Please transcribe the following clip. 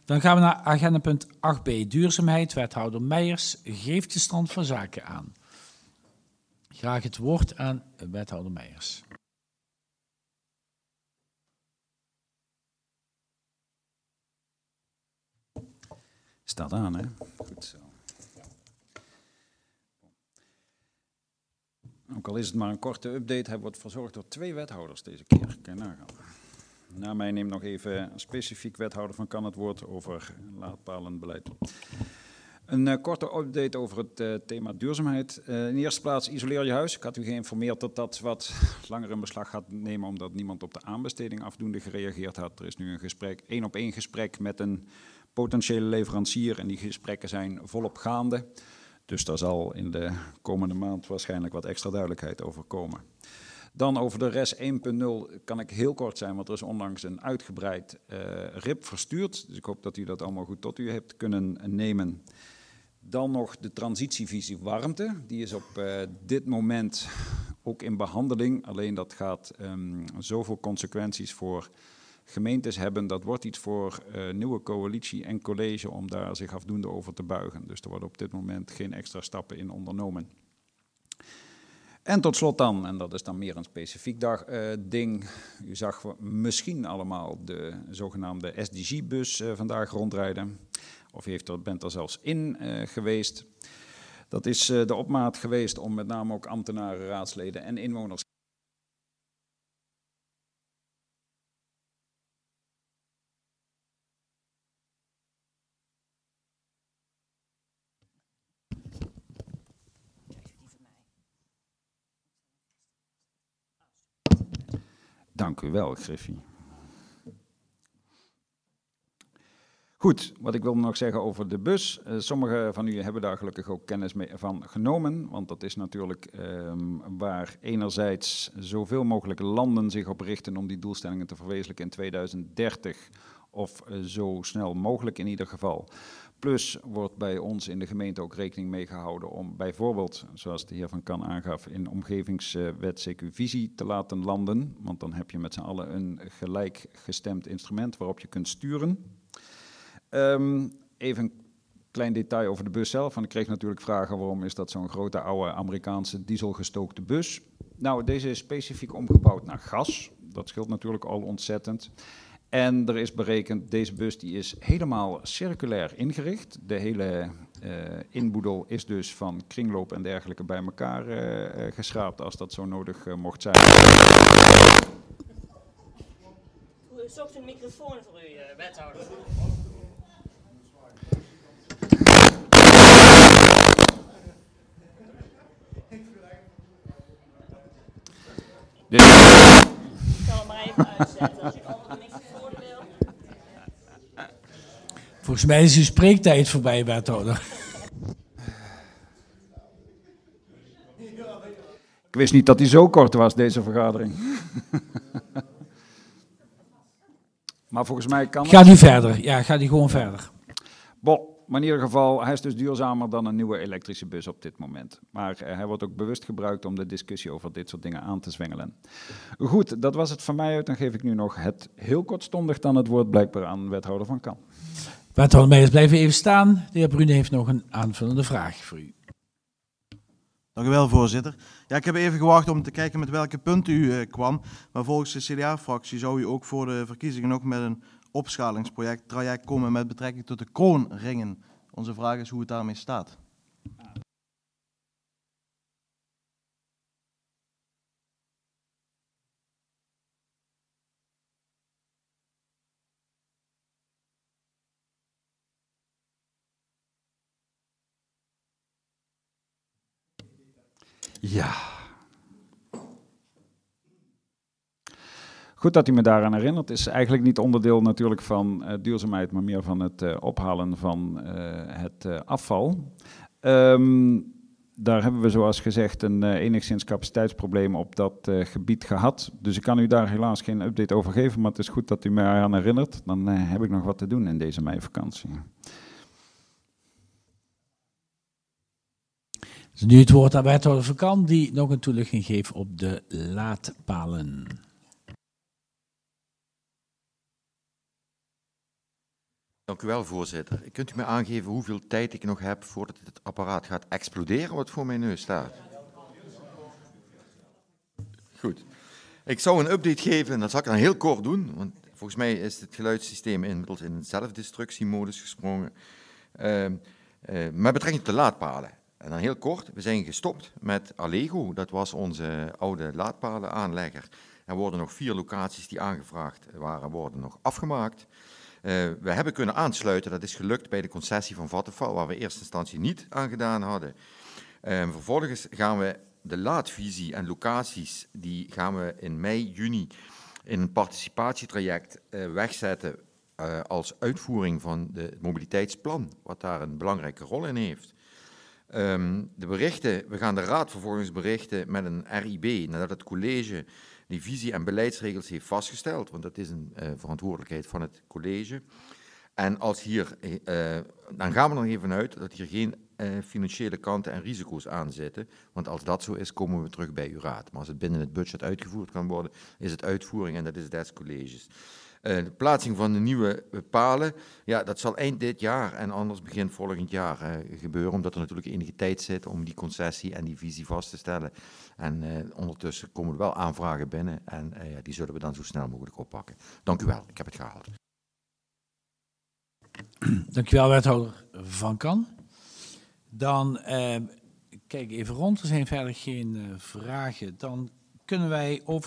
Dan gaan we naar agenda punt 8b, duurzaamheid. Wethouder Meijers geeft de stand van zaken aan. Graag het woord aan wethouder Meijers. Staat aan, hè? Goed zo. Ook al is het maar een korte update, hebben we het verzorgd door 2 wethouders deze keer. Kan je nagaan. Na mij neemt nog even specifiek wethouder van Kan het woord over laadpalenbeleid. Een korte update over het thema duurzaamheid. In de eerste plaats isoleer je huis. Ik had u geïnformeerd dat dat wat langer in beslag gaat nemen, omdat niemand op de aanbesteding afdoende gereageerd had. Er is nu een gesprek, 1-op-1 gesprek met een potentiële leverancier en die gesprekken zijn volop gaande. Dus daar zal in de komende maand waarschijnlijk wat extra duidelijkheid over komen. Dan over de RES 1.0 kan ik heel kort zijn, want er is onlangs een uitgebreid RIP verstuurd. Dus ik hoop dat u dat allemaal goed tot u hebt kunnen nemen. Dan nog de transitievisie warmte. Die is op dit moment ook in behandeling. Alleen dat gaat zoveel consequenties voor gemeentes hebben. Dat wordt iets voor nieuwe coalitie en college om daar zich afdoende over te buigen. Dus er worden op dit moment geen extra stappen in ondernomen. En tot slot dan, en dat is dan meer een specifiek ding. U zag misschien allemaal de zogenaamde SDG-bus vandaag rondrijden. Of u bent er zelfs in geweest. Dat is de opmaat geweest om met name ook ambtenaren, raadsleden en inwoners. Dank u wel, Griffie. Goed, wat ik wilde nog zeggen over de bus. Sommigen van u hebben daar gelukkig ook kennis van genomen. Want dat is natuurlijk waar enerzijds zoveel mogelijk landen zich op richten om die doelstellingen te verwezenlijken in 2030. Of zo snel mogelijk in ieder geval. Plus wordt bij ons in de gemeente ook rekening mee gehouden om bijvoorbeeld, zoals de heer Van Kan aangaf, in omgevingswet CQ-visie te laten landen. Want dan heb je met z'n allen een gelijkgestemd instrument waarop je kunt sturen. Even een klein detail over de bus zelf. Want ik kreeg natuurlijk vragen waarom is dat zo'n grote oude Amerikaanse dieselgestookte bus. Nou, deze is specifiek omgebouwd naar gas. Dat scheelt natuurlijk al ontzettend. En er is berekend, deze bus die is helemaal circulair ingericht. De hele inboedel is dus van kringloop en dergelijke bij elkaar geschraapt als dat zo nodig mocht zijn. U zocht een microfoon voor u, wethouder. Dus Ik zal hem maar even uitzetten als u een andere microfoon wil. Volgens mij is uw spreektijd voorbij, wethouder. ik wist niet dat die zo kort was, deze vergadering. Maar volgens mij kan het. Gaat u verder? Ja, gaat u gewoon verder. Maar in ieder geval, hij is dus duurzamer dan een nieuwe elektrische bus op dit moment. Maar hij wordt ook bewust gebruikt om de discussie over dit soort dingen aan te zwengelen. Goed, dat was het van mij uit. Dan geef ik nu nog het heel kortstondig dan het woord blijkbaar aan wethouder Van Kan. Wethouder Meijers, blijven even staan. De heer Brune heeft nog een aanvullende vraag voor u. Dank u wel, voorzitter. Ja, ik heb even gewacht om te kijken met welke punten u kwam. Maar volgens de CDA-fractie zou u ook voor de verkiezingen nog met een opschalingsproject komen met betrekking tot de kroonringen. Onze vraag is hoe het daarmee staat. Ja. Goed dat u me daaraan herinnert. Het is eigenlijk niet onderdeel natuurlijk van duurzaamheid, maar meer van het ophalen van het afval. Daar hebben we zoals gezegd een enigszins capaciteitsprobleem op dat gebied gehad. Dus ik kan u daar helaas geen update over geven, maar het is goed dat u me aan herinnert. Dan heb ik nog wat te doen in deze meivakantie. Dus nu het woord aan wethouder Van Kan, die nog een toelichting geeft op de laadpalen. Dank u wel, voorzitter. Kunt u me aangeven hoeveel tijd ik nog heb voordat het apparaat gaat exploderen wat voor mijn neus staat? Goed. Ik zou een update geven, en dat zal ik dan heel kort doen, want volgens mij is het geluidssysteem inmiddels in een zelfdestructiemodus gesprongen. Met betrekking tot de laadpalen. En dan heel kort, we zijn gestopt met Allego, dat was onze oude laadpalenaanlegger. Er worden nog 4 locaties die aangevraagd waren, worden nog afgemaakt. We hebben kunnen aansluiten, dat is gelukt bij de concessie van Vattenfall, waar we in eerste instantie niet aan gedaan hadden. Vervolgens gaan we de laadvisie en locaties, die gaan we in mei, juni in een participatietraject wegzetten als uitvoering van het mobiliteitsplan, wat daar een belangrijke rol in heeft. De berichten, we gaan de raad vervolgens berichten met een RIB, nadat het college die visie en beleidsregels heeft vastgesteld, want dat is een verantwoordelijkheid van het college. En als hier, dan gaan we er nog even uit dat hier geen financiële kanten en risico's aan zitten, want als dat zo is, komen we terug bij uw raad. Maar als het binnen het budget uitgevoerd kan worden, is het uitvoering en dat is des colleges. De plaatsing van de nieuwe palen, ja, dat zal eind dit jaar en anders begin volgend jaar gebeuren, omdat er natuurlijk enige tijd zit om die concessie en die visie vast te stellen. En ondertussen komen er wel aanvragen binnen en die zullen we dan zo snel mogelijk oppakken. Dank u wel, ik heb het gehaald. Dank u wel, wethouder Van Kan. Dan kijk even rond, er zijn verder geen vragen. Dan kunnen wij over